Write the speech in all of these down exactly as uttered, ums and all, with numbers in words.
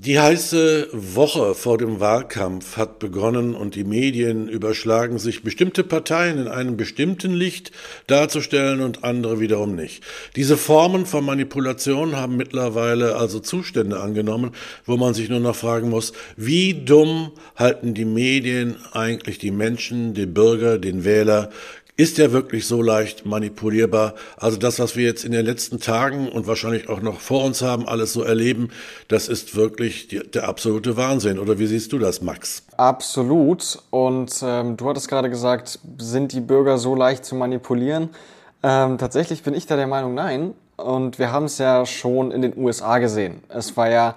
Die heiße Woche vor dem Wahlkampf hat begonnen und die Medien überschlagen sich, bestimmte Parteien in einem bestimmten Licht darzustellen und andere wiederum nicht. Diese Formen von Manipulation haben mittlerweile also Zustände angenommen, wo man sich nur noch fragen muss, wie dumm halten die Medien eigentlich die Menschen, den Bürger, den Wähler? Ist er wirklich so leicht manipulierbar? Also das, was wir jetzt in den letzten Tagen und wahrscheinlich auch noch vor uns haben, alles so erleben, das ist wirklich die, der absolute Wahnsinn. Oder wie siehst du das, Max? Absolut. Und ähm, du hattest gerade gesagt, sind die Bürger so leicht zu manipulieren? Ähm, tatsächlich bin ich da der Meinung, nein. Und wir haben es ja schon in den U S A gesehen. Es war ja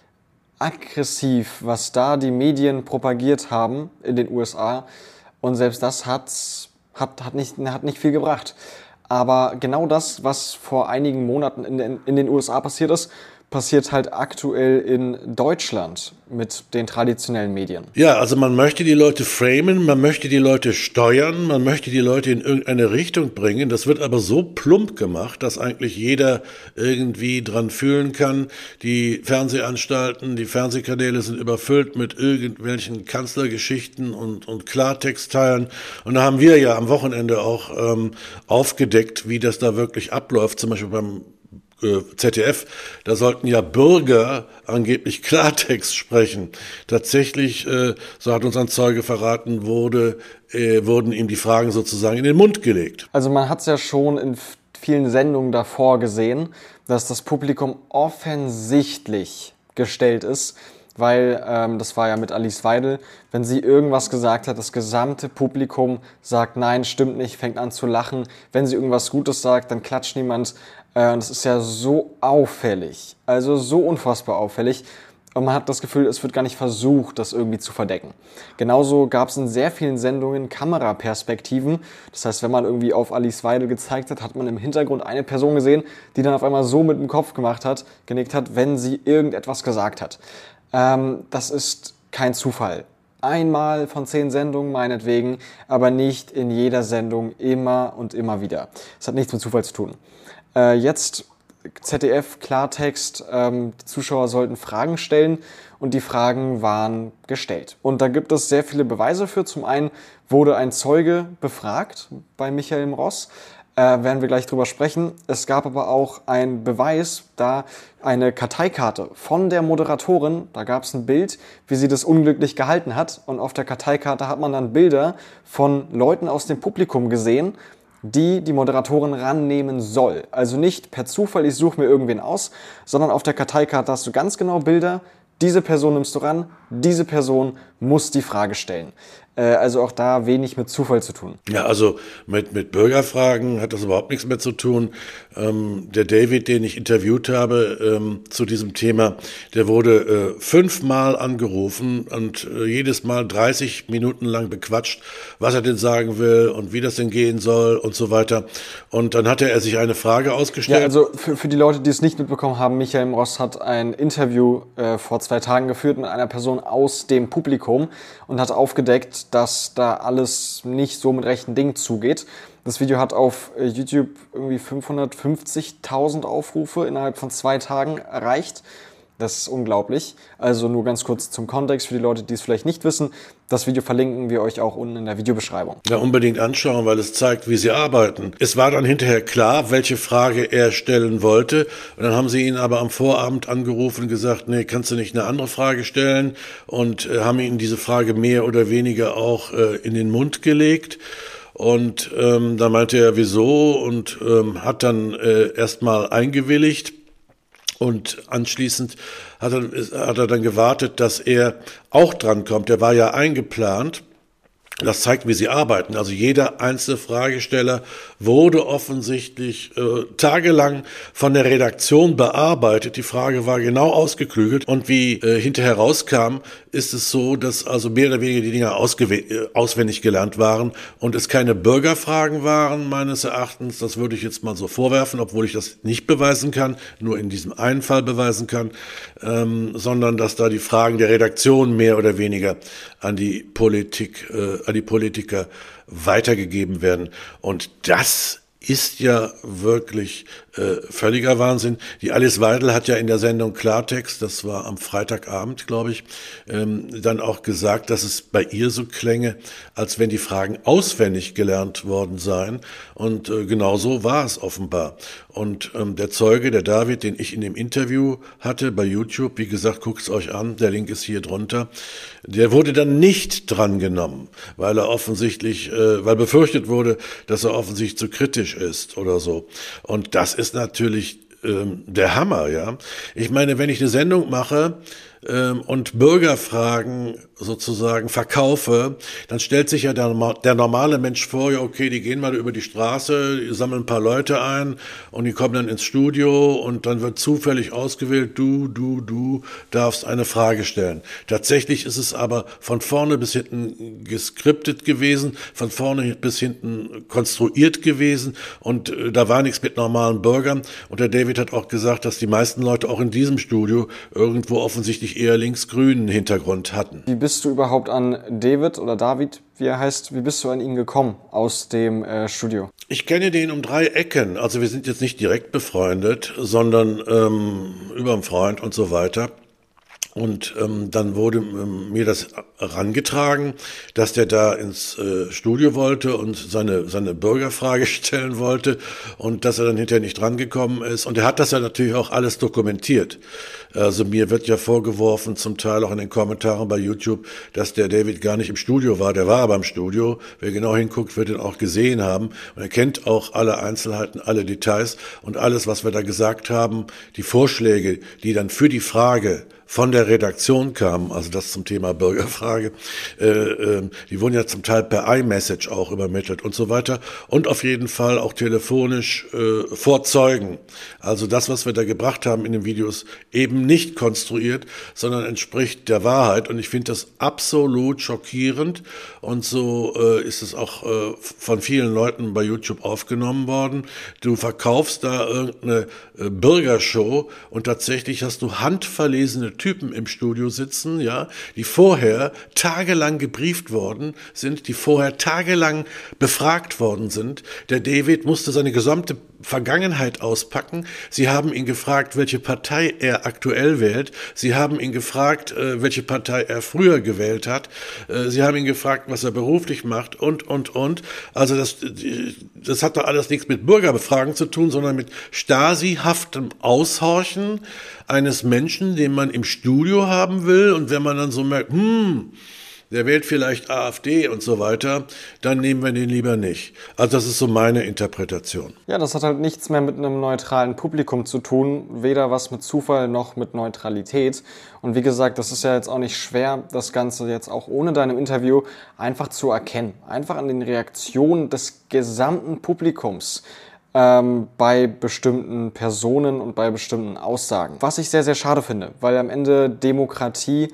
aggressiv, was da die Medien propagiert haben in den U S A. Und selbst das hat's Hat, hat, nicht, hat nicht viel gebracht. Aber genau das, was vor einigen Monaten in den, in den U S A passiert ist, passiert halt aktuell in Deutschland mit den traditionellen Medien. Ja, also man möchte die Leute framen, man möchte die Leute steuern, man möchte die Leute in irgendeine Richtung bringen. Das wird aber so plump gemacht, dass eigentlich jeder irgendwie dran fühlen kann. Die Fernsehanstalten, die Fernsehkanäle sind überfüllt mit irgendwelchen Kanzlergeschichten und, und Klartextteilen. Und da haben wir ja am Wochenende auch ähm, aufgedeckt, wie das da wirklich abläuft, zum Beispiel beim Z D F, da sollten ja Bürger angeblich Klartext sprechen. Tatsächlich, äh, so hat uns ein Zeuge verraten, wurde, äh, wurden ihm die Fragen sozusagen in den Mund gelegt. Also man hat es ja schon in vielen Sendungen davor gesehen, dass das Publikum offensichtlich gestellt ist, weil ähm, das war ja mit Alice Weidel, wenn sie irgendwas gesagt hat, das gesamte Publikum sagt, nein, stimmt nicht, fängt an zu lachen. Wenn sie irgendwas Gutes sagt, dann klatscht niemand. Äh, und das ist ja so auffällig, also so unfassbar auffällig. Und man hat das Gefühl, es wird gar nicht versucht, das irgendwie zu verdecken. Genauso gab es in sehr vielen Sendungen Kameraperspektiven. Das heißt, wenn man irgendwie auf Alice Weidel gezeigt hat, hat man im Hintergrund eine Person gesehen, die dann auf einmal so mit dem Kopf gemacht hat, genickt hat, wenn sie irgendetwas gesagt hat. Ähm, das ist kein Zufall. Einmal von zehn Sendungen meinetwegen, aber nicht in jeder Sendung immer und immer wieder. Das hat nichts mit Zufall zu tun. Äh, jetzt Z D F, Klartext, ähm, die Zuschauer sollten Fragen stellen und die Fragen waren gestellt. Und da gibt es sehr viele Beweise für. Zum einen wurde ein Zeuge befragt bei Michael Mross. Äh, werden wir gleich drüber sprechen. Es gab aber auch einen Beweis, da eine Karteikarte von der Moderatorin, da gab es ein Bild, wie sie das unglücklich gehalten hat. Und auf der Karteikarte hat man dann Bilder von Leuten aus dem Publikum gesehen, die die Moderatorin rannehmen soll. Also nicht per Zufall, ich suche mir irgendwen aus, sondern auf der Karteikarte hast du ganz genau Bilder, diese Person nimmst du ran, diese Person muss die Frage stellen. Äh, also auch da wenig mit Zufall zu tun. Ja, also mit, mit Bürgerfragen hat das überhaupt nichts mehr zu tun. Ähm, der David, den ich interviewt habe ähm, zu diesem Thema, der wurde äh, fünfmal angerufen und äh, jedes Mal dreißig Minuten lang bequatscht, was er denn sagen will und wie das denn gehen soll und so weiter. Und dann hatte er sich eine Frage ausgestellt. Ja, also für, für die Leute, die es nicht mitbekommen haben, Michael Mross hat ein Interview äh, vor zwei Tagen geführt mit einer Person aus dem Publikum und hat aufgedeckt, dass da alles nicht so mit rechten Dingen zugeht. Das Video hat auf YouTube irgendwie fünfhundertfünfzigtausend Aufrufe innerhalb von zwei Tagen erreicht. Das ist unglaublich. Also nur ganz kurz zum Kontext für die Leute, die es vielleicht nicht wissen. Das Video verlinken wir euch auch unten in der Videobeschreibung. Ja, unbedingt anschauen, weil es zeigt, wie sie arbeiten. Es war dann hinterher klar, welche Frage er stellen wollte. Und dann haben sie ihn aber am Vorabend angerufen und gesagt, nee, kannst du nicht eine andere Frage stellen? Und äh, haben ihm diese Frage mehr oder weniger auch äh, in den Mund gelegt. Und ähm, da meinte er, wieso? Und ähm, hat dann äh, erstmal eingewilligt. Und anschließend hat er, hat er dann gewartet, dass er auch drankommt. Der war ja eingeplant. Das zeigt, wie sie arbeiten. Also jeder einzelne Fragesteller wurde offensichtlich äh, tagelang von der Redaktion bearbeitet. Die Frage war genau ausgeklügelt. Und wie äh, hinterher rauskam, ist es so, dass also mehr oder weniger die Dinger ausgew- auswendig gelernt waren und es keine Bürgerfragen waren, meines Erachtens. Das würde ich jetzt mal so vorwerfen, obwohl ich das nicht beweisen kann, nur in diesem einen Fall beweisen kann, ähm, sondern dass da die Fragen der Redaktion mehr oder weniger an die Politik, äh, an die Politiker weitergegeben werden. Und das ist ja wirklich äh, völliger Wahnsinn. Die Alice Weidel hat ja in der Sendung Klartext, das war am Freitagabend, glaube ich, ähm, dann auch gesagt, dass es bei ihr so klänge, als wenn die Fragen auswendig gelernt worden seien. Und äh, genau so war es offenbar. Und ähm, der Zeuge, der David, den ich in dem Interview hatte bei YouTube, wie gesagt, guckt's euch an, der Link ist hier drunter, der wurde dann nicht drangenommen, weil er offensichtlich, äh, weil befürchtet wurde, dass er offensichtlich zu kritisch ist oder so. Und das ist natürlich ähm, der Hammer, ja. Ich meine, wenn ich eine Sendung mache ähm, und Bürgerfragen sozusagen verkaufe, dann stellt sich ja der, der normale Mensch vor, ja okay, die gehen mal über die Straße, die sammeln ein paar Leute ein und die kommen dann ins Studio und dann wird zufällig ausgewählt, du, du, du darfst eine Frage stellen. Tatsächlich ist es aber von vorne bis hinten geskriptet gewesen, von vorne bis hinten konstruiert gewesen und äh, da war nichts mit normalen Bürgern und der David hat auch gesagt, dass die meisten Leute auch in diesem Studio irgendwo offensichtlich eher linksgrünen Hintergrund hatten. Wie bist du überhaupt an David oder David, wie er heißt, wie bist du an ihn gekommen aus dem äh, Studio? Ich kenne den um drei Ecken. Also wir sind jetzt nicht direkt befreundet, sondern ähm, über einen Freund und so weiter. Und ähm, dann wurde ähm, mir das herangetragen, dass der da ins äh, Studio wollte und seine seine Bürgerfrage stellen wollte und dass er dann hinterher nicht drangekommen ist. Und er hat das ja natürlich auch alles dokumentiert. Also mir wird ja vorgeworfen, zum Teil auch in den Kommentaren bei YouTube, dass der David gar nicht im Studio war. Der war aber im Studio. Wer genau hinguckt, wird ihn auch gesehen haben. Und er kennt auch alle Einzelheiten, alle Details und alles, was wir da gesagt haben, die Vorschläge, die dann für die Frage von der Redaktion kamen, also das zum Thema Bürgerfrage, äh, äh, die wurden ja zum Teil per iMessage auch übermittelt und so weiter und auf jeden Fall auch telefonisch äh, vor Zeugen. Also das, was wir da gebracht haben in den Videos, eben nicht konstruiert, sondern entspricht der Wahrheit und ich finde das absolut schockierend und so äh, ist es auch äh, von vielen Leuten bei YouTube aufgenommen worden. Du verkaufst da irgendeine äh, Bürgershow und tatsächlich hast du handverlesene Typen im Studio sitzen, ja, die vorher tagelang gebrieft worden sind, die vorher tagelang befragt worden sind. Der David musste seine gesamte Vergangenheit auspacken. Sie haben ihn gefragt, welche Partei er aktuell wählt. Sie haben ihn gefragt, welche Partei er früher gewählt hat. Sie haben ihn gefragt, was er beruflich macht und, und, und. Also das, das hat doch alles nichts mit Bürgerbefragen zu tun, sondern mit Stasi-haftem Aushorchen eines Menschen, den man im Studio haben will. Und wenn man dann so merkt, hm, der wählt vielleicht AfD und so weiter, dann nehmen wir den lieber nicht. Also das ist so meine Interpretation. Ja, das hat halt nichts mehr mit einem neutralen Publikum zu tun, weder was mit Zufall noch mit Neutralität. Und wie gesagt, das ist ja jetzt auch nicht schwer, das Ganze jetzt auch ohne deinem Interview einfach zu erkennen. Einfach an den Reaktionen des gesamten Publikums ähm, bei bestimmten Personen und bei bestimmten Aussagen. Was ich sehr, sehr schade finde, weil am Ende Demokratie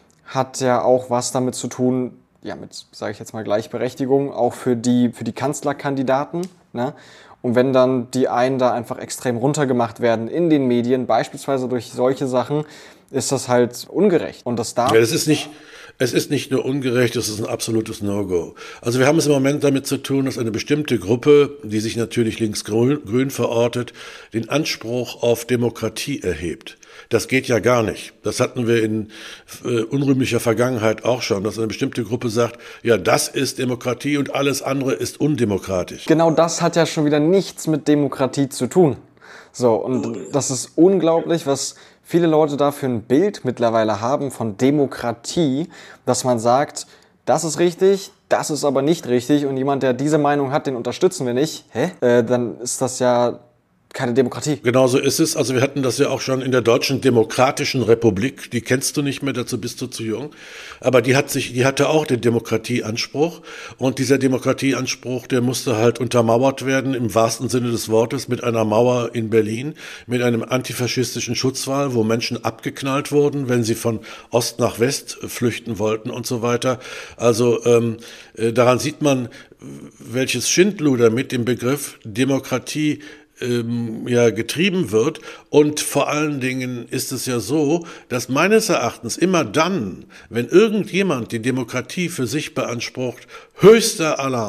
hat ja auch was damit zu tun, ja, mit, sage ich jetzt mal, Gleichberechtigung, auch für die, für die Kanzlerkandidaten, ne? Und wenn dann die einen da einfach extrem runtergemacht werden in den Medien, beispielsweise durch solche Sachen, ist das halt ungerecht. Und das darf... Ja, das ist nicht... Es ist nicht nur ungerecht, es ist ein absolutes No-Go. Also wir haben es im Moment damit zu tun, dass eine bestimmte Gruppe, die sich natürlich linksgrün verortet, den Anspruch auf Demokratie erhebt. Das geht ja gar nicht. Das hatten wir in äh, unrühmlicher Vergangenheit auch schon, dass eine bestimmte Gruppe sagt, ja, das ist Demokratie und alles andere ist undemokratisch. Genau das hat ja schon wieder nichts mit Demokratie zu tun. So, und das ist unglaublich, was viele Leute da für ein Bild mittlerweile haben von Demokratie, dass man sagt, das ist richtig, das ist aber nicht richtig und jemand, der diese Meinung hat, den unterstützen wir nicht. Hä? Äh, dann ist das ja keine Demokratie. Genau so ist es. Also wir hatten das ja auch schon in der Deutschen Demokratischen Republik. Die kennst du nicht mehr, dazu bist du zu jung. Aber die hat sich, die hatte auch den Demokratieanspruch. Und dieser Demokratieanspruch, der musste halt untermauert werden, im wahrsten Sinne des Wortes, mit einer Mauer in Berlin, mit einem antifaschistischen Schutzwall, wo Menschen abgeknallt wurden, wenn sie von Ost nach West flüchten wollten und so weiter. Also ähm, äh, daran sieht man, welches Schindluder mit dem Begriff Demokratie ja getrieben wird. Und vor allen Dingen ist es ja so, dass meines Erachtens immer dann, wenn irgendjemand die Demokratie für sich beansprucht, höchster Alarm.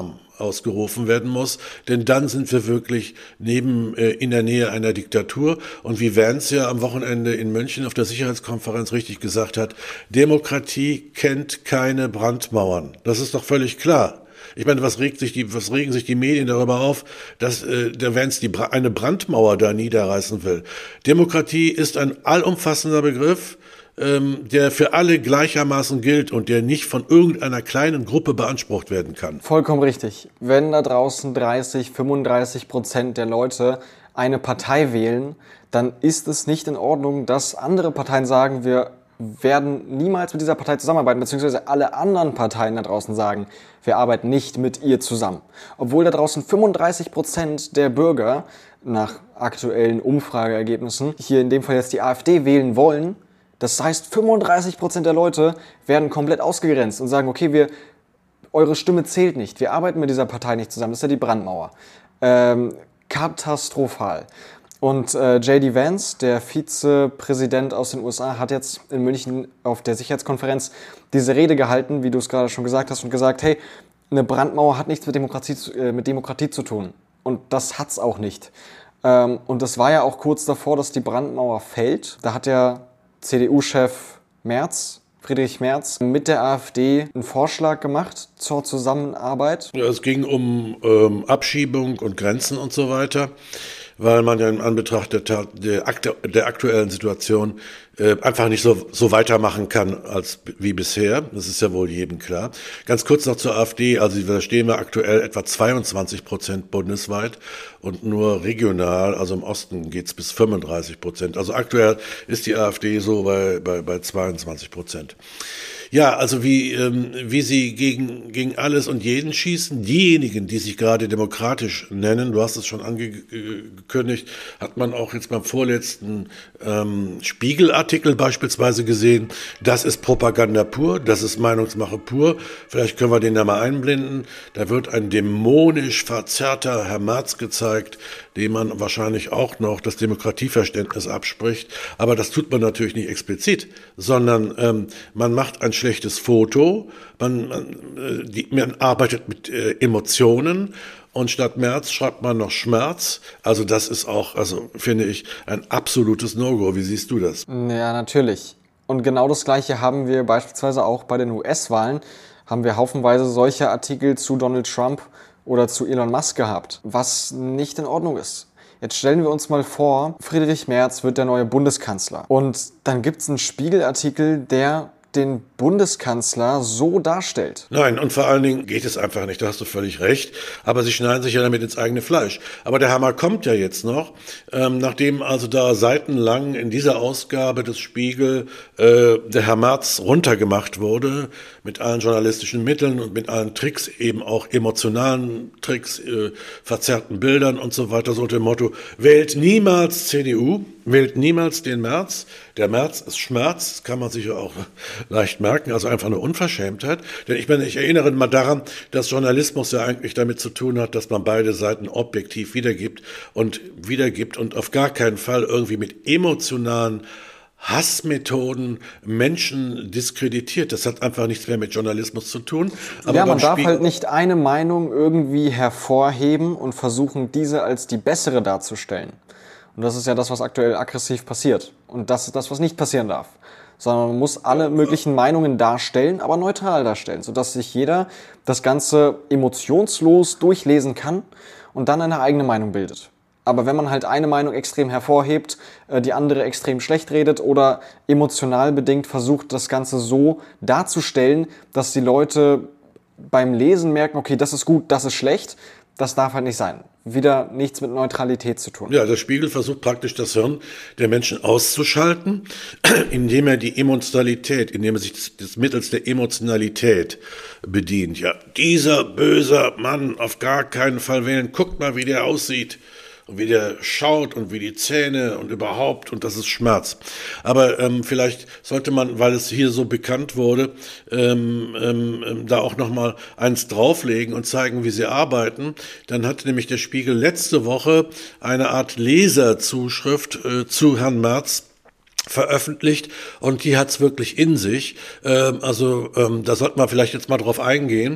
ausgerufen werden muss, denn dann sind wir wirklich neben äh, in der Nähe einer Diktatur. Und wie Vance ja am Wochenende in München auf der Sicherheitskonferenz richtig gesagt hat, Demokratie kennt keine Brandmauern. Das ist doch völlig klar. Ich meine, was regt sich die, was regen sich die Medien darüber auf, dass äh, der Vance die, eine Brandmauer da niederreißen will? Demokratie ist ein allumfassender Begriff, ähm, der für alle gleichermaßen gilt und der nicht von irgendeiner kleinen Gruppe beansprucht werden kann. Vollkommen richtig. Wenn da draußen dreißig, fünfunddreißig Prozent der Leute eine Partei wählen, dann ist es nicht in Ordnung, dass andere Parteien sagen, wir werden niemals mit dieser Partei zusammenarbeiten, beziehungsweise alle anderen Parteien da draußen sagen, wir arbeiten nicht mit ihr zusammen. Obwohl da draußen fünfunddreißig Prozent der Bürger nach aktuellen Umfrageergebnissen hier in dem Fall jetzt die AfD wählen wollen, das heißt fünfunddreißig Prozent der Leute werden komplett ausgegrenzt und sagen, okay, wir, eure Stimme zählt nicht, wir arbeiten mit dieser Partei nicht zusammen, das ist ja die Brandmauer. Ähm, katastrophal. Und äh, J D Vance, der Vizepräsident aus den U S A, hat jetzt in München auf der Sicherheitskonferenz diese Rede gehalten, wie du es gerade schon gesagt hast, und gesagt, hey, eine Brandmauer hat nichts mit Demokratie, äh, mit Demokratie zu tun. Und das hat's auch nicht. Ähm, und das war ja auch kurz davor, dass die Brandmauer fällt. Da hat der C D U-Chef Merz, Friedrich Merz, mit der AfD einen Vorschlag gemacht zur Zusammenarbeit. Ja, es ging um ähm, Abschiebung und Grenzen und so weiter, weil man ja in Anbetracht der, der, der aktuellen Situation äh, einfach nicht so, so weitermachen kann als wie bisher. Das ist ja wohl jedem klar. Ganz kurz noch zur AfD. Also da stehen wir aktuell etwa zweiundzwanzig Prozent bundesweit und nur regional, also im Osten geht's bis fünfunddreißig Prozent. Also aktuell ist die AfD so bei, bei, bei zweiundzwanzig Prozent. Ja, also wie, ähm, wie sie gegen, gegen alles und jeden schießen, diejenigen, die sich gerade demokratisch nennen, du hast es schon angekündigt, hat man auch jetzt beim vorletzten ähm, Spiegelartikel beispielsweise gesehen, das ist Propaganda pur, das ist Meinungsmache pur, vielleicht können wir den da mal einblenden, da wird ein dämonisch verzerrter Herr Merz gezeigt, dem man wahrscheinlich auch noch das Demokratieverständnis abspricht, aber das tut man natürlich nicht explizit, sondern ähm, man macht ein schlechtes Foto, man, man, die, man arbeitet mit äh, Emotionen und statt Merz schreibt man noch Schmerz. Also das ist auch, also finde ich, ein absolutes No-Go. Wie siehst du das? Ja, natürlich. Und genau das Gleiche haben wir beispielsweise auch bei den U S-Wahlen, haben wir haufenweise solche Artikel zu Donald Trump oder zu Elon Musk gehabt, was nicht in Ordnung ist. Jetzt stellen wir uns mal vor, Friedrich Merz wird der neue Bundeskanzler. Und dann gibt es einen Spiegelartikel, der den Bundeskanzler so darstellt. Nein, und vor allen Dingen geht es einfach nicht, da hast du völlig recht, aber sie schneiden sich ja damit ins eigene Fleisch. Aber der Hammer kommt ja jetzt noch, ähm, nachdem also da seitenlang in dieser Ausgabe des Spiegel äh, der Herr Merz runtergemacht wurde, mit allen journalistischen Mitteln und mit allen Tricks, eben auch emotionalen Tricks, äh, verzerrten Bildern und so weiter, so unter dem Motto, wählt niemals C D U, wählt niemals den Merz. Der Merz ist Schmerz, das kann man sich ja auch leicht merken, also einfach eine Unverschämtheit. Denn ich meine, ich erinnere mal daran, dass Journalismus ja eigentlich damit zu tun hat, dass man beide Seiten objektiv wiedergibt und wiedergibt und auf gar keinen Fall irgendwie mit emotionalen Hassmethoden Menschen diskreditiert. Das hat einfach nichts mehr mit Journalismus zu tun. Aber ja, man darf Spiegel halt nicht eine Meinung irgendwie hervorheben und versuchen, diese als die bessere darzustellen. Und das ist ja das, was aktuell aggressiv passiert. Und das ist das, was nicht passieren darf. Sondern man muss alle möglichen Meinungen darstellen, aber neutral darstellen, sodass sich jeder das Ganze emotionslos durchlesen kann und dann eine eigene Meinung bildet. Aber wenn man halt eine Meinung extrem hervorhebt, die andere extrem schlecht redet oder emotional bedingt versucht, das Ganze so darzustellen, dass die Leute beim Lesen merken, okay, das ist gut, das ist schlecht, das darf halt nicht sein. Wieder nichts mit Neutralität zu tun. Ja, der Spiegel versucht praktisch das Hirn der Menschen auszuschalten, indem er die Emotionalität, indem er sich des, des Mittels der Emotionalität bedient. Ja, dieser böse Mann auf gar keinen Fall wählen. Guckt mal, wie der aussieht. Und wie der schaut und wie die Zähne und überhaupt, und das ist Schmerz. Aber ähm, vielleicht sollte man, weil es hier so bekannt wurde, ähm, ähm, da auch nochmal eins drauflegen und zeigen, wie sie arbeiten. Dann hat nämlich der Spiegel letzte Woche eine Art Leserzuschrift äh, zu Herrn Merz veröffentlicht und die hat's wirklich in sich. Ähm, also ähm, da sollte man vielleicht jetzt mal drauf eingehen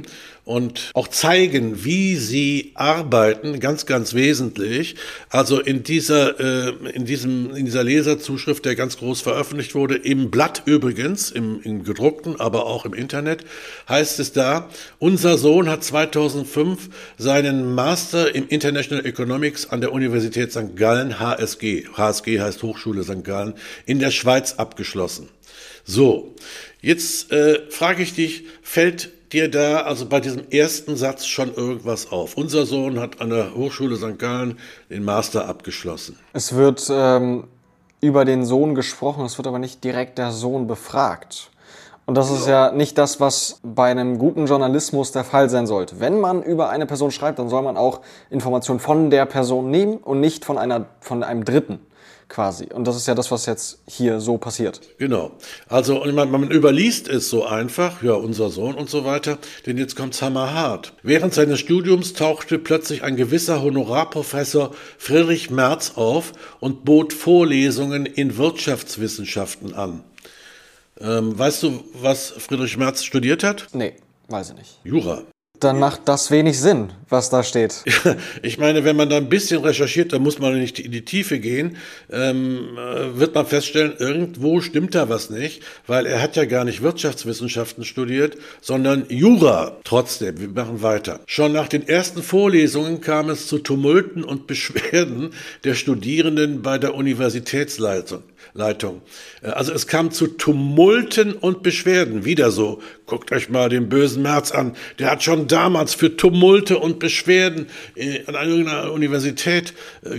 und auch zeigen, wie sie arbeiten, ganz, ganz wesentlich. Also in dieser, äh, in diesem, in dieser Leserzuschrift, der ganz groß veröffentlicht wurde, im Blatt übrigens, im, im gedruckten, aber auch im Internet, heißt es da, unser Sohn hat zweitausendfünf seinen Master im International Economics an der Universität Sankt Gallen, H S G, H S G heißt Hochschule Sankt Gallen, in der Schweiz abgeschlossen. So, jetzt äh, frage ich dich, fällt dir da also bei diesem ersten Satz schon irgendwas auf? Unser Sohn hat an der Hochschule Sankt Gallen den Master abgeschlossen. Es wird ähm, über den Sohn gesprochen, es wird aber nicht direkt der Sohn befragt. Und das ist ja nicht das, was bei einem guten Journalismus der Fall sein sollte. Wenn man über eine Person schreibt, dann soll man auch Informationen von der Person nehmen und nicht von einer, von einem Dritten quasi. Und das ist ja das, was jetzt hier so passiert. Genau. Also man, man überliest es so einfach, ja, unser Sohn und so weiter, denn jetzt kommt's hammerhart. Während seines Studiums tauchte plötzlich ein gewisser Honorarprofessor Friedrich Merz auf und bot Vorlesungen in Wirtschaftswissenschaften an. Ähm, weißt du, was Friedrich Merz studiert hat? Nee, weiß ich nicht. Jura. Dann macht das wenig Sinn, was da steht. Ich meine, wenn man da ein bisschen recherchiert, dann muss man nicht in die Tiefe gehen, ähm, wird man feststellen, irgendwo stimmt da was nicht, weil er hat ja gar nicht Wirtschaftswissenschaften studiert, sondern Jura. Trotzdem, wir machen weiter. Schon nach den ersten Vorlesungen kam es zu Tumulten und Beschwerden der Studierenden bei der Universitätsleitung. Leitung. Also es kam zu Tumulten und Beschwerden. Wieder so, guckt euch mal den bösen Merz an. Der hat schon damals für Tumulte und Beschwerden an irgendeiner Universität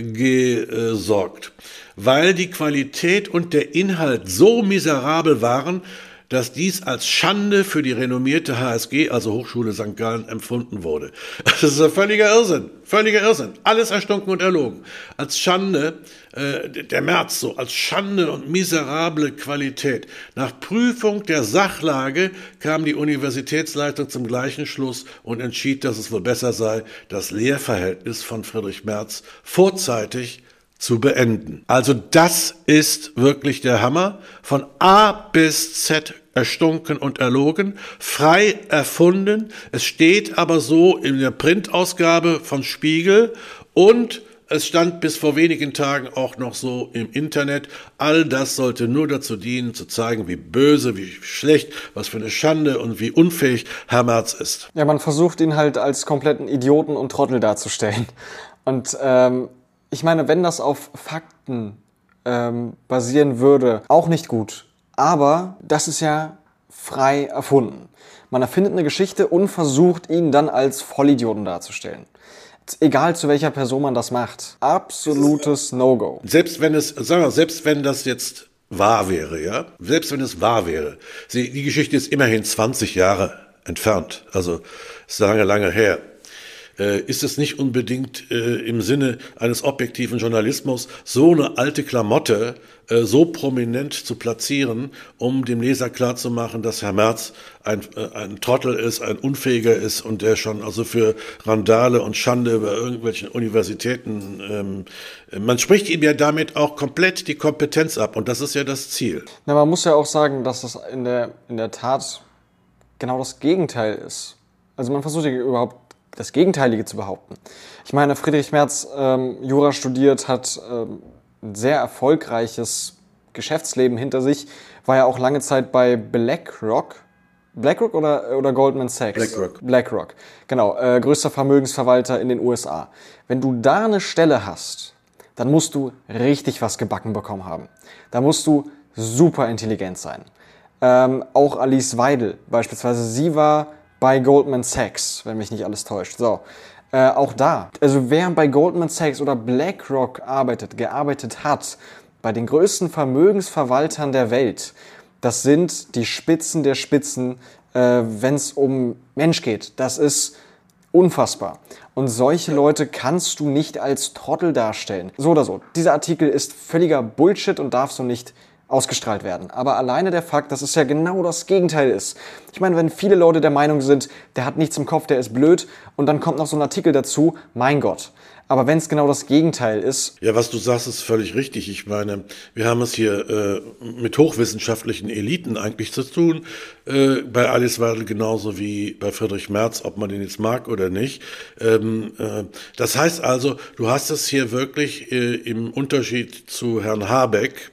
gesorgt, weil die Qualität und der Inhalt so miserabel waren, dass dies als Schande für die renommierte H S G, also Hochschule Sankt Gallen, empfunden wurde. Das ist ein völliger Irrsinn, völliger Irrsinn. Alles erstunken und erlogen. Als Schande, äh, der Merz so, als Schande und miserable Qualität. Nach Prüfung der Sachlage kam die Universitätsleitung zum gleichen Schluss und entschied, dass es wohl besser sei, das Lehrverhältnis von Friedrich Merz vorzeitig zu beenden. Also das ist wirklich der Hammer. Von A bis Z erstunken und erlogen, frei erfunden. Es steht aber so in der Printausgabe von Spiegel und es stand bis vor wenigen Tagen auch noch so im Internet. All das sollte nur dazu dienen, zu zeigen, wie böse, wie schlecht, was für eine Schande und wie unfähig Herr Merz ist. Ja, man versucht ihn halt als kompletten Idioten und Trottel darzustellen. Und ähm, ich meine, wenn das auf Fakten ähm, basieren würde, auch nicht gut. Aber das ist ja frei erfunden. Man erfindet eine Geschichte und versucht, ihn dann als Vollidioten darzustellen. Egal zu welcher Person man das macht. Absolutes No-Go. Selbst wenn es, sagen wir, selbst wenn das jetzt wahr wäre, ja, selbst wenn es wahr wäre, sie, die Geschichte ist immerhin zwanzig Jahre entfernt, also ist lange, lange her. Äh, ist es nicht unbedingt äh, im Sinne eines objektiven Journalismus, so eine alte Klamotte äh, so prominent zu platzieren, um dem Leser klarzumachen, dass Herr Merz ein, äh, ein Trottel ist, ein Unfähiger ist und der schon also für Randale und Schande über irgendwelchen Universitäten, ähm, man spricht ihm ja damit auch komplett die Kompetenz ab und das ist ja das Ziel. Na, man muss ja auch sagen, dass das in der, in der Tat genau das Gegenteil ist. Also man versucht ja überhaupt das Gegenteilige zu behaupten. Ich meine, Friedrich Merz ähm, Jura studiert, hat ähm, ein sehr erfolgreiches Geschäftsleben hinter sich, war ja auch lange Zeit bei BlackRock. BlackRock oder, oder Goldman Sachs? BlackRock. BlackRock, genau, äh, größter Vermögensverwalter in den U S A. Wenn du da eine Stelle hast, dann musst du richtig was gebacken bekommen haben. Da musst du super intelligent sein. Ähm, auch Alice Weidel beispielsweise, sie war bei Goldman Sachs, wenn mich nicht alles täuscht. So, äh, auch da. Also wer bei Goldman Sachs oder BlackRock arbeitet, gearbeitet hat, bei den größten Vermögensverwaltern der Welt, das sind die Spitzen der Spitzen, äh, wenn es um Mensch geht. Das ist unfassbar. Und solche Leute kannst du nicht als Trottel darstellen. So oder so. Dieser Artikel ist völliger Bullshit und darf so nicht ausgestrahlt werden. Aber alleine der Fakt, dass es ja genau das Gegenteil ist. Ich meine, wenn viele Leute der Meinung sind, der hat nichts im Kopf, der ist blöd, und dann kommt noch so ein Artikel dazu, mein Gott. Aber wenn es genau das Gegenteil ist... Ja, was du sagst, ist völlig richtig. Ich meine, wir haben es hier äh, mit hochwissenschaftlichen Eliten eigentlich zu tun. Äh, bei Alice Weidel genauso wie bei Friedrich Merz, ob man den jetzt mag oder nicht. Ähm, äh, das heißt also, du hast es hier wirklich äh, im Unterschied zu Herrn Habeck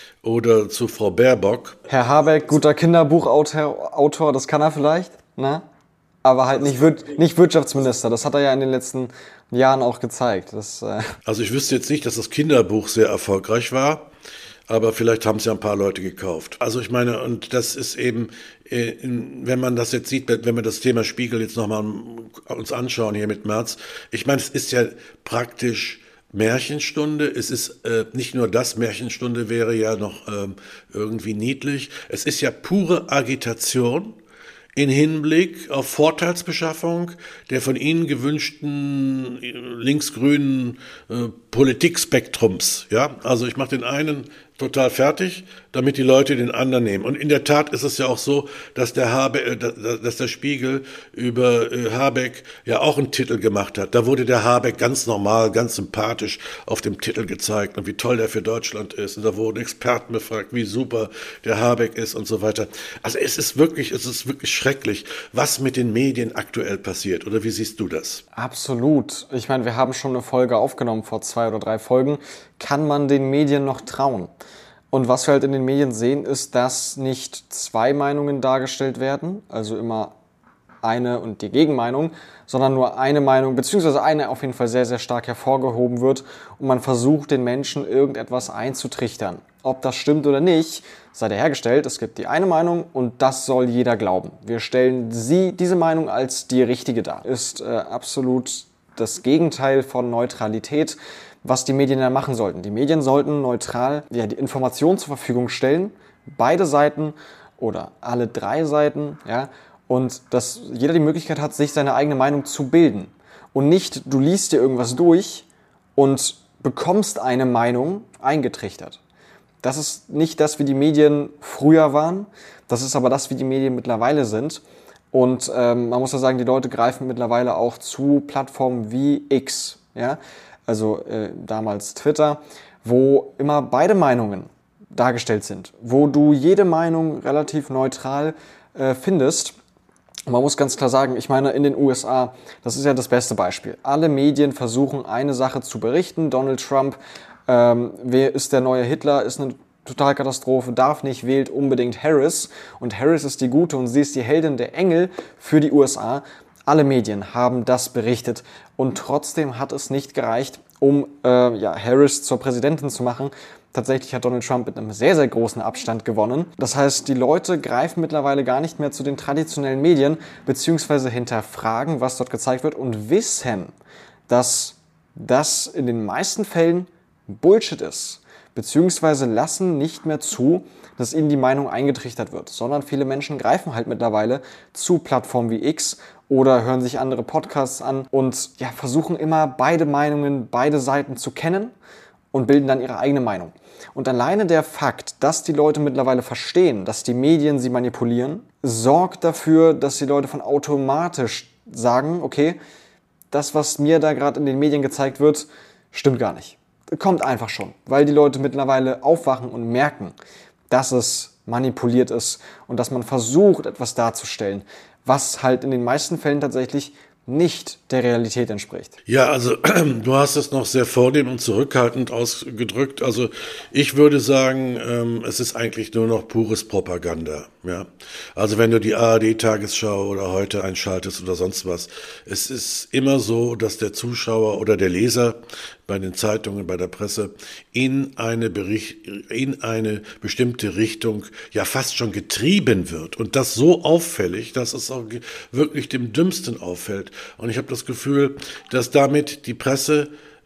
oder zu Frau Baerbock. Herr Habeck, guter Kinderbuchautor, Autor, das kann er vielleicht, ne? Aber halt nicht, Wir- nicht Wirtschaftsminister. Das hat er ja in den letzten Jahren auch gezeigt. Das, äh Also ich wüsste jetzt nicht, dass das Kinderbuch sehr erfolgreich war, aber vielleicht haben es ja ein paar Leute gekauft. Also ich meine, und das ist eben, äh, in- wenn man das jetzt sieht, wenn wir das Thema Spiegel jetzt nochmal uns anschauen hier mit Merz, ich meine, es ist ja praktisch Märchenstunde. Es ist äh, nicht nur das, Märchenstunde wäre ja noch ähm, irgendwie niedlich. Es ist ja pure Agitation in Hinblick auf Vorteilsbeschaffung der von Ihnen gewünschten äh, linksgrünen äh, Politikspektrums. Ja, also ich mache den einen total fertig, damit die Leute den anderen nehmen. Und in der Tat ist es ja auch so, dass der Habe, äh, dass der Spiegel über äh, Habeck ja auch einen Titel gemacht hat. Da wurde der Habeck ganz normal, ganz sympathisch auf dem Titel gezeigt und wie toll der für Deutschland ist. Und da wurden Experten befragt, wie super der Habeck ist und so weiter. Also es ist wirklich, es ist wirklich schrecklich, was mit den Medien aktuell passiert. Oder wie siehst du das? Absolut. Ich meine, wir haben schon eine Folge aufgenommen vor zwei oder drei Folgen. Kann man den Medien noch trauen? Und was wir halt in den Medien sehen, ist, dass nicht zwei Meinungen dargestellt werden, also immer eine und die Gegenmeinung, sondern nur eine Meinung, beziehungsweise eine auf jeden Fall sehr, sehr stark hervorgehoben wird und man versucht, den Menschen irgendetwas einzutrichtern. Ob das stimmt oder nicht, sei dahergestellt, es gibt die eine Meinung und das soll jeder glauben. Wir stellen sie, diese Meinung als die richtige dar. Ist äh, absolut das Gegenteil von Neutralität, was die Medien ja machen sollten. Die Medien sollten neutral ja, die Informationen zur Verfügung stellen, beide Seiten oder alle drei Seiten, ja, und dass jeder die Möglichkeit hat, sich seine eigene Meinung zu bilden. Und nicht, du liest dir irgendwas durch und bekommst eine Meinung eingetrichtert. Das ist nicht das, wie die Medien früher waren, das ist aber das, wie die Medien mittlerweile sind. Und ähm, man muss ja sagen, die Leute greifen mittlerweile auch zu Plattformen wie X, ja, also äh, damals Twitter, wo immer beide Meinungen dargestellt sind, wo du jede Meinung relativ neutral äh, findest. Und man muss ganz klar sagen, ich meine, in den U S A, das ist ja das beste Beispiel. Alle Medien versuchen, eine Sache zu berichten. Donald Trump, ähm, wer ist der neue Hitler, ist eine Totalkatastrophe, darf nicht, wählt unbedingt Harris. Und Harris ist die Gute und sie ist die Heldin der Engel für die U S A. Alle Medien haben das berichtet und trotzdem hat es nicht gereicht, um äh, ja, Harris zur Präsidentin zu machen. Tatsächlich hat Donald Trump mit einem sehr, sehr großen Abstand gewonnen. Das heißt, die Leute greifen mittlerweile gar nicht mehr zu den traditionellen Medien, beziehungsweise hinterfragen, was dort gezeigt wird und wissen, dass das in den meisten Fällen Bullshit ist. Beziehungsweise lassen nicht mehr zu, dass ihnen die Meinung eingetrichtert wird, sondern viele Menschen greifen halt mittlerweile zu Plattformen wie X oder hören sich andere Podcasts an und ja, versuchen immer beide Meinungen, beide Seiten zu kennen und bilden dann ihre eigene Meinung. Und alleine der Fakt, dass die Leute mittlerweile verstehen, dass die Medien sie manipulieren, sorgt dafür, dass die Leute von automatisch sagen, okay, das, was mir da gerade in den Medien gezeigt wird, stimmt gar nicht. Kommt einfach schon, weil die Leute mittlerweile aufwachen und merken, dass es manipuliert ist und dass man versucht, etwas darzustellen, was halt in den meisten Fällen tatsächlich nicht der Realität entspricht. Ja, also du hast es noch sehr vornehm und zurückhaltend ausgedrückt. Also ich würde sagen, ähm, es ist eigentlich nur noch pures Propaganda. Ja, also wenn du die A R D-Tagesschau oder heute einschaltest oder sonst was, es ist immer so, dass der Zuschauer oder der Leser bei den Zeitungen, bei der Presse in eine Bericht, in eine bestimmte Richtung ja fast schon getrieben wird und das so auffällig, dass es auch wirklich dem Dümmsten auffällt. Und ich habe das Gefühl, dass damit die Presse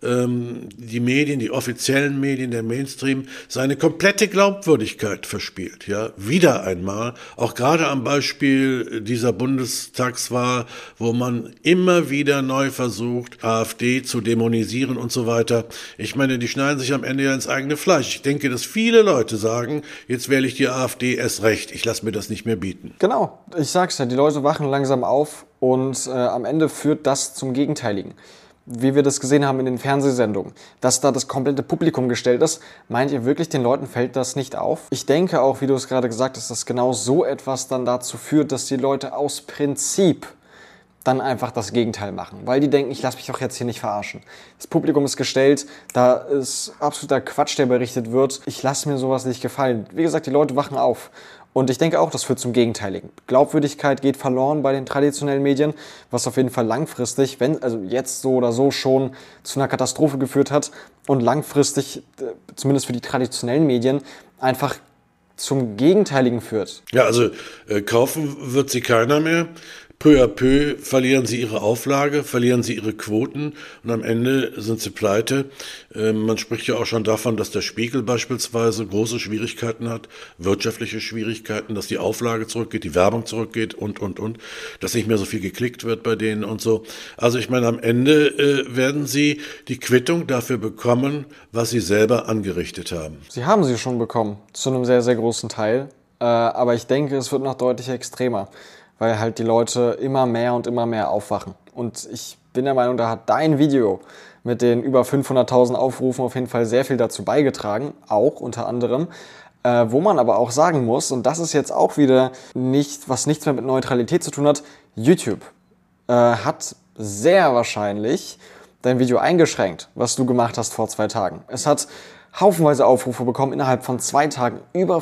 ähm, die Medien, die offiziellen Medien, der Mainstream, seine komplette Glaubwürdigkeit verspielt. Ja, wieder einmal, auch gerade am Beispiel dieser Bundestagswahl, wo man immer wieder neu versucht, AfD zu dämonisieren und so weiter. Ich meine, die schneiden sich am Ende ja ins eigene Fleisch. Ich denke, dass viele Leute sagen, jetzt wähle ich die AfD erst recht, ich lasse mir das nicht mehr bieten. Genau, ich sag's ja, die Leute wachen langsam auf und äh, am Ende führt das zum Gegenteiligen. Wie wir das gesehen haben in den Fernsehsendungen, dass da das komplette Publikum gestellt ist, meint ihr wirklich, den Leuten fällt das nicht auf? Ich denke auch, wie du es gerade gesagt hast, dass genau so etwas dann dazu führt, dass die Leute aus Prinzip dann einfach das Gegenteil machen, weil die denken, ich lasse mich doch jetzt hier nicht verarschen. Das Publikum ist gestellt, da ist absoluter Quatsch, der berichtet wird. Ich lasse mir sowas nicht gefallen. Wie gesagt, die Leute wachen auf. Und ich denke auch, das führt zum Gegenteiligen. Glaubwürdigkeit geht verloren bei den traditionellen Medien, was auf jeden Fall langfristig, wenn, also jetzt so oder so schon zu einer Katastrophe geführt hat und langfristig, zumindest für die traditionellen Medien, einfach zum Gegenteiligen führt. Ja, also äh, kaufen wird sie keiner mehr. Peu à peu verlieren sie ihre Auflage, verlieren sie ihre Quoten und am Ende sind sie pleite. Ähm, man spricht ja auch schon davon, dass der Spiegel beispielsweise große Schwierigkeiten hat, wirtschaftliche Schwierigkeiten, dass die Auflage zurückgeht, die Werbung zurückgeht und, und, und, dass nicht mehr so viel geklickt wird bei denen und so. Also ich meine, am Ende äh, werden sie die Quittung dafür bekommen, was sie selber angerichtet haben. Sie haben sie schon bekommen, zu einem sehr, sehr großen Teil. Äh, aber ich denke, es wird noch deutlich extremer, weil halt die Leute immer mehr und immer mehr aufwachen. Und ich bin der Meinung, da hat dein Video mit den über fünfhunderttausend Aufrufen auf jeden Fall sehr viel dazu beigetragen, auch unter anderem. Äh, wo man aber auch sagen muss, und das ist jetzt auch wieder nicht, was nichts mehr mit Neutralität zu tun hat, YouTube äh, hat sehr wahrscheinlich dein Video eingeschränkt, was du gemacht hast vor zwei Tagen. Es hat haufenweise Aufrufe bekommen innerhalb von zwei Tagen. Über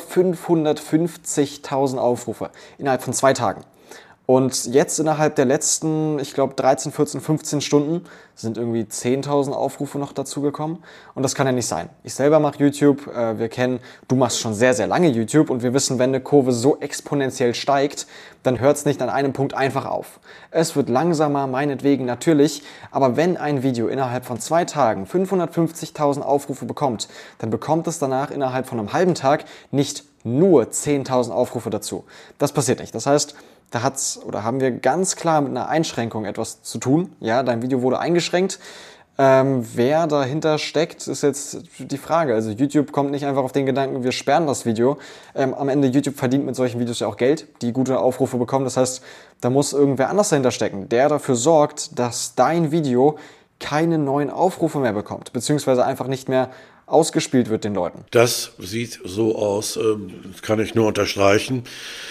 fünfhundertfünfzigtausend Aufrufe innerhalb von zwei Tagen. Und jetzt innerhalb der letzten, ich glaube, dreizehn, vierzehn, fünfzehn Stunden sind irgendwie zehntausend Aufrufe noch dazugekommen. Und das kann ja nicht sein. Ich selber mache YouTube. Äh, wir kennen, du machst schon sehr, sehr lange YouTube. Und wir wissen, wenn eine Kurve so exponentiell steigt, dann hört es nicht an einem Punkt einfach auf. Es wird langsamer, meinetwegen natürlich. Aber wenn ein Video innerhalb von zwei Tagen fünfhundertfünfzigtausend Aufrufe bekommt, dann bekommt es danach innerhalb von einem halben Tag nicht nur zehntausend Aufrufe dazu. Das passiert nicht. Das heißt, da hat's oder haben wir ganz klar mit einer Einschränkung etwas zu tun. Ja, dein Video wurde eingeschränkt. Ähm, wer dahinter steckt, ist jetzt die Frage. Also YouTube kommt nicht einfach auf den Gedanken, wir sperren das Video. Ähm, am Ende, YouTube verdient mit solchen Videos ja auch Geld, die gute Aufrufe bekommen. Das heißt, da muss irgendwer anders dahinter stecken, der dafür sorgt, dass dein Video keine neuen Aufrufe mehr bekommt, beziehungsweise einfach nicht mehr ausgespielt wird den Leuten. Das sieht so aus, das kann ich nur unterstreichen.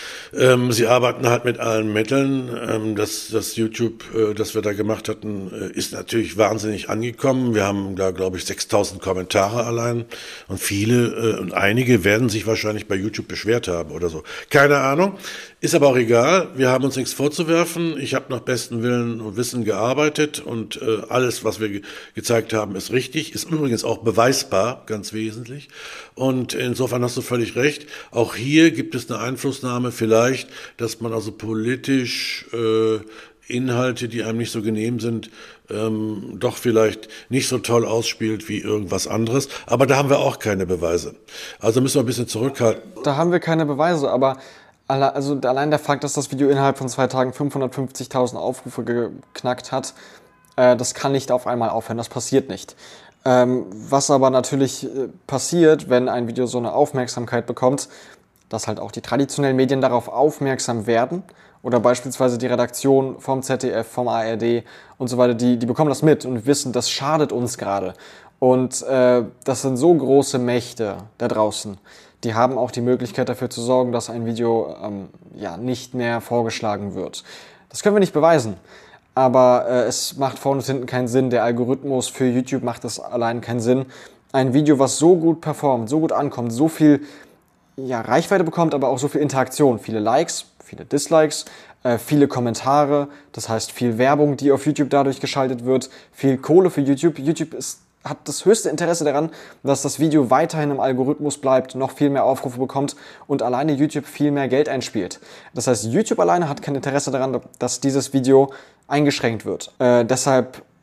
Ähm, sie arbeiten halt mit allen Mitteln. Ähm, das, das YouTube, äh, das wir da gemacht hatten, äh, ist natürlich wahnsinnig angekommen. Wir haben da, glaube ich, sechstausend Kommentare allein. Und viele äh, und einige werden sich wahrscheinlich bei YouTube beschwert haben oder so. Keine Ahnung. Ist aber auch egal. Wir haben uns nichts vorzuwerfen. Ich habe nach bestem Willen und Wissen gearbeitet und äh, alles, was wir ge- gezeigt haben, ist richtig. Ist übrigens auch beweisbar, ganz wesentlich. Und insofern hast du völlig recht. Auch hier gibt es eine Einflussnahme vielleicht, dass man also politisch äh, Inhalte, die einem nicht so genehm sind, ähm, doch vielleicht nicht so toll ausspielt wie irgendwas anderes. Aber da haben wir auch keine Beweise. Also müssen wir ein bisschen zurückhalten. Da haben wir keine Beweise, aber alle, also allein der Fakt, dass das Video innerhalb von zwei Tagen fünfhundertfünfzigtausend Aufrufe geknackt hat, äh, das kann nicht auf einmal aufhören, das passiert nicht. Ähm, was aber natürlich äh, passiert, wenn ein Video so eine Aufmerksamkeit bekommt, dass halt auch die traditionellen Medien darauf aufmerksam werden oder beispielsweise die Redaktion vom Z D F, vom A R D und so weiter, die, die bekommen das mit und wissen, das schadet uns gerade. Und äh, das sind so große Mächte da draußen, die haben auch die Möglichkeit dafür zu sorgen, dass ein Video ähm, ja, nicht mehr vorgeschlagen wird. Das können wir nicht beweisen. Aber äh, es macht vorne und hinten keinen Sinn. Der Algorithmus für YouTube macht es allein keinen Sinn. Ein Video, was so gut performt, so gut ankommt, so viel ja, Reichweite bekommt, aber auch so viel Interaktion. Viele Likes, viele Dislikes, äh, viele Kommentare. Das heißt, viel Werbung, die auf YouTube dadurch geschaltet wird. Viel Kohle für YouTube. YouTube ist, hat das höchste Interesse daran, dass das Video weiterhin im Algorithmus bleibt, noch viel mehr Aufrufe bekommt und alleine YouTube viel mehr Geld einspielt. Das heißt, YouTube alleine hat kein Interesse daran, dass dieses Video eingeschränkt wird. Äh, deshalb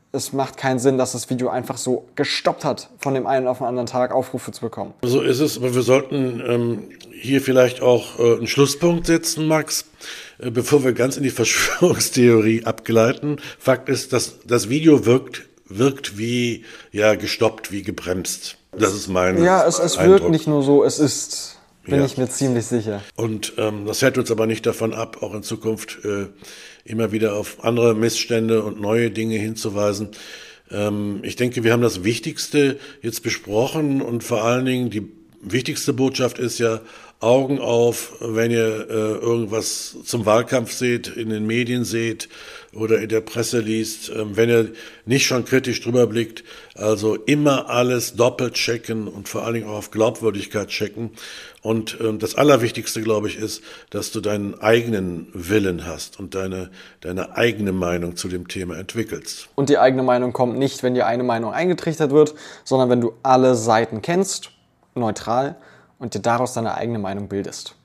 es macht keinen Sinn, dass das Video einfach so gestoppt hat, von dem einen auf den anderen Tag Aufrufe zu bekommen. So ist es, aber wir sollten ähm, hier vielleicht auch äh, einen Schlusspunkt setzen, Max, äh, bevor wir ganz in die Verschwörungstheorie abgleiten. Fakt ist, dass das Video wirkt, wirkt wie ja gestoppt, wie gebremst. Das ist mein Ja, es, es Eindruck. wirkt nicht nur so, es ist, bin Ja. ich mir ziemlich sicher. Und ähm, das hält uns aber nicht davon ab, auch in Zukunft äh, immer wieder auf andere Missstände und neue Dinge hinzuweisen. Ähm, ich denke, wir haben das Wichtigste jetzt besprochen und vor allen Dingen die wichtigste Botschaft ist ja, Augen auf, wenn ihr äh, irgendwas zum Wahlkampf seht, in den Medien seht oder in der Presse liest, ähm, wenn ihr nicht schon kritisch drüber blickt, also immer alles doppelt checken und vor allen Dingen auch auf Glaubwürdigkeit checken. Und ähm, das Allerwichtigste, glaube ich, ist, dass du deinen eigenen Willen hast und deine, deine eigene Meinung zu dem Thema entwickelst. Und die eigene Meinung kommt nicht, wenn dir eine Meinung eingetrichtert wird, sondern wenn du alle Seiten kennst, neutral, und dir daraus deine eigene Meinung bildest.